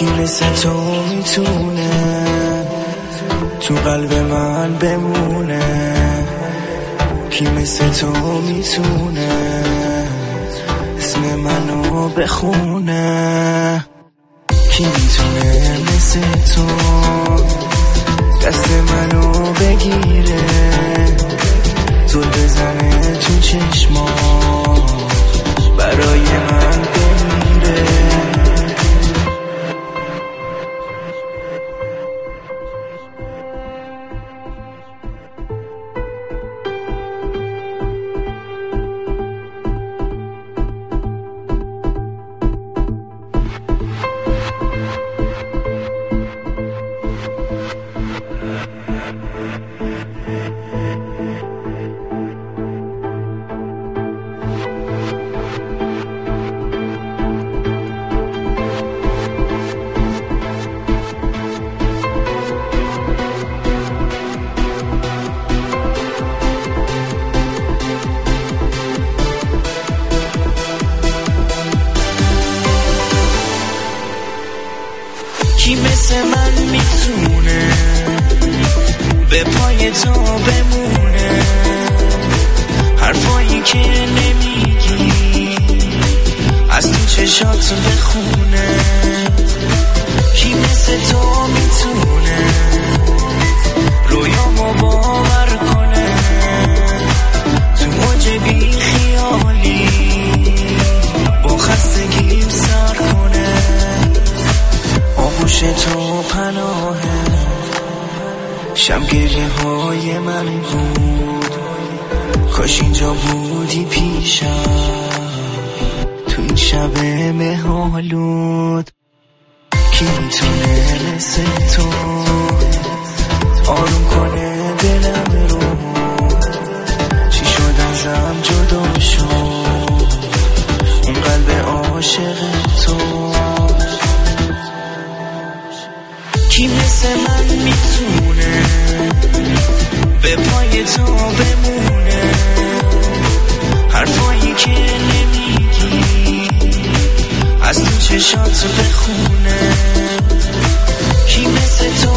کی مثل تو میتونه تو قلب من بمونه؟ کی مثل تو میتونه اسم منو بخونه؟ کی میتونه مثل تو دست منو بگیره، زل بزنه تو چشما برای من بمیره؟ کی مثل من میتونه به پای تو بمونه؟ حرفایی که نمیگی از تو چشات بخونه؟ کی مثل تو میتونه رویامو باور کنه؟ تو موج بی خیالی با خستگیم سر کنه؟ آغوش تو پناهه، شبگیری های من بود، کاش اینجا بودی پیشم تو این شب مه‌آلود. کی میتونه مثل تو آروم کنه دلم رو؟ چی شد ازم جدا شد اون قلب عاشق تو؟ کی مثل من میتونه به پای تو بمونه؟ حرفایی که نمیگی از تو چشات بخونه؟ کی مثل تو